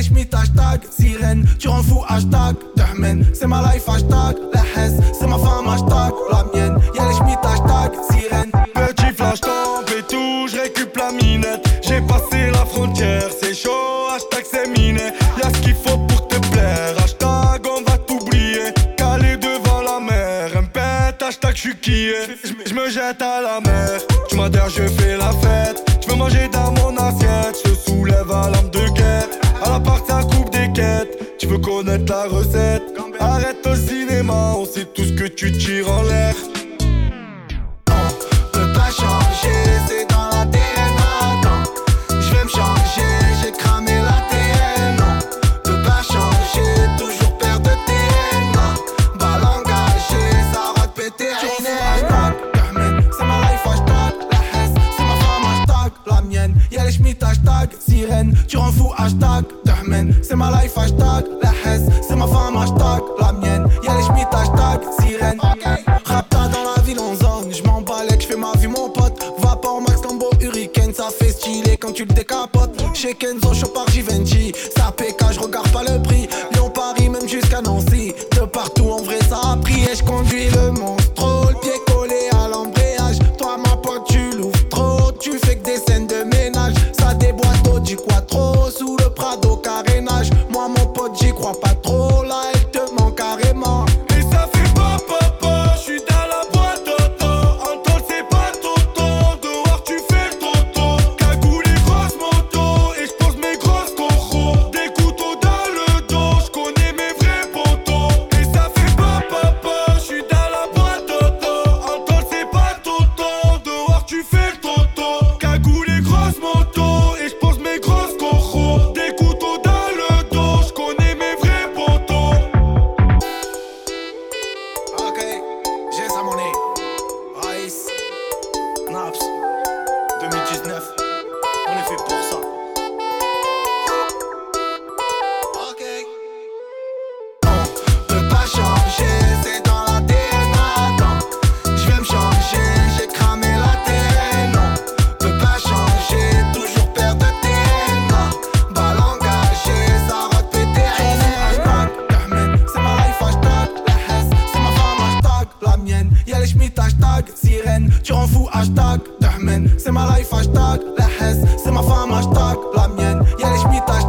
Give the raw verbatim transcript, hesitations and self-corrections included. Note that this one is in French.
les schmitt hashtag sirène, tu rends fou hashtag Dahmen, c'est ma life hashtag la hesse, c'est ma femme hashtag la mienne. Y'a les schmitt hashtag sirène. Petit flash tombe et tout, je récup la minette. J'ai passé la frontière, c'est chaud, hashtag c'est miné. Y'a ce qu'il faut pour te plaire, hashtag on va t'oublier. Calé devant la mer, un pète, hashtag j'suis qui est. J'me jette à la mer, tu m'as dit je fais la fête. Tu veux manger dans mon assiette, je te soulève à l'âme de guerre. À la part ça coupe des quêtes, tu veux connaître la recette. Arrête au cinéma, on sait tout ce que tu tires en l'air. Changer, c'est dans l'A D N. Attends, je vais me changer, j'ai cramé l'A T N. Non, peux pas changer, toujours perdre de T N. Balle engagée, ça va te péter à une hashtag Dahmen, c'est ma life hashtag la hesse, c'est ma femme hashtag la mienne. Y'a les schmitt hashtag sirène, tu rends fou hashtag Dahmen, c'est ma life hashtag la hesse, c'est ma femme hashtag la mienne. Y'a les schmitt hashtag sirène. Rapta dans la ville en zone, j'm'en balèque, j'fais ma vie mon pote. Vapor Max Lambo Hurricane, ça fait stylé quand tu le décapotes. Chez Kenzo, chaud par Givenchy, ça P K, j'regarde pas le prix. Lyon, Paris, même jusqu'à Nancy, de partout en vrai ça a pris. Et j'conduis le monstre, trop le pied collé à l'embrayage. Toi ma pote tu l'ouvres trop, tu fais que des scènes de ménage. Ça déboîte au du quattro, sous le Prado carénage. Moi mon pote j'y crois pas trop, là elle te manque carrément. Et ça fait pas papa, j'suis dans la boîte auto. En tôle c'est pas toto, dehors tu fais le toto. Cagoule et grosse moto, et j'pose mes grosses cochos. Des couteaux dans le dos, j'connais mes vrais potos. Et ça fait pas papa, j'suis dans la boîte auto. En tôle c'est pas toto, dehors tu fais le toto. Cagoule et grosse moto, et j'pose mes grosses cochos. Des couteaux dans le dos, j'connais mes vrais potos. Ok, j'ai ça mon nez. Ice, Naps, deux mille dix-neuf, on est fait pour ça. Ok. On peut pas changer, c'est dans l'A D N. Attends, je vais me changer, j'ai cramé l'A T N. On peut pas changer, toujours perdre de T N. Balle engagée, ça va te péter à une hashtag Dahmen, c'est ma life hashtag la hesse, c'est ma femme hashtag la mienne. Y'a les schmitt hashtag sirène, tu rends fou hashtag Dahmen, c'est ma life hashtag la hesse, c'est ma femme hashtag la mienne. Y'a les schmitt hashtag